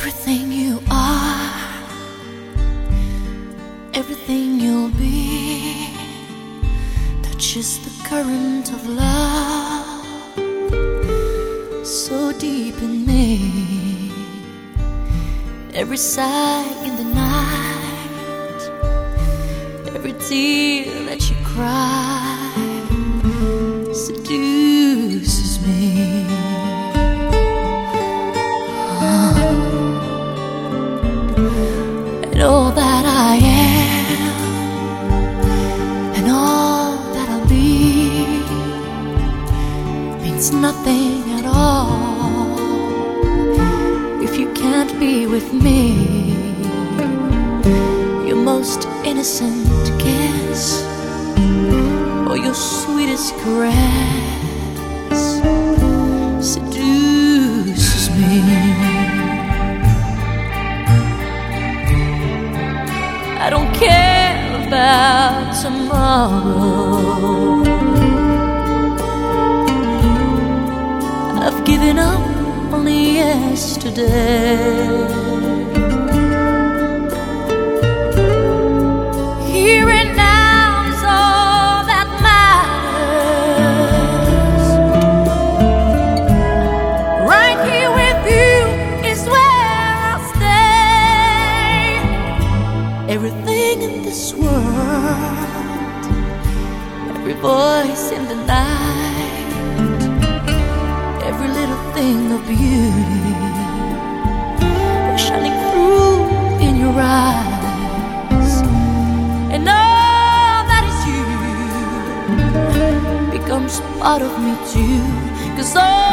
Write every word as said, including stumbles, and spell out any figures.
Everything you are, everything you'll be, touches the current of love so deep in me. Every sigh in the night, every tear that you cry seduces me. And all that I am, and all that I'll be, means nothing at all if you can't be with me. Your most innocent kiss, or your sweetest caress, seduces me. I don't care about tomorrow. I've given up on yesterday. Here and now is all that matters. Right here with you is where I'll stay. Everything in this world, every voice in the night, every little thing of beauty shining through in your eyes, and all that is you becomes part of me too. 'Cause all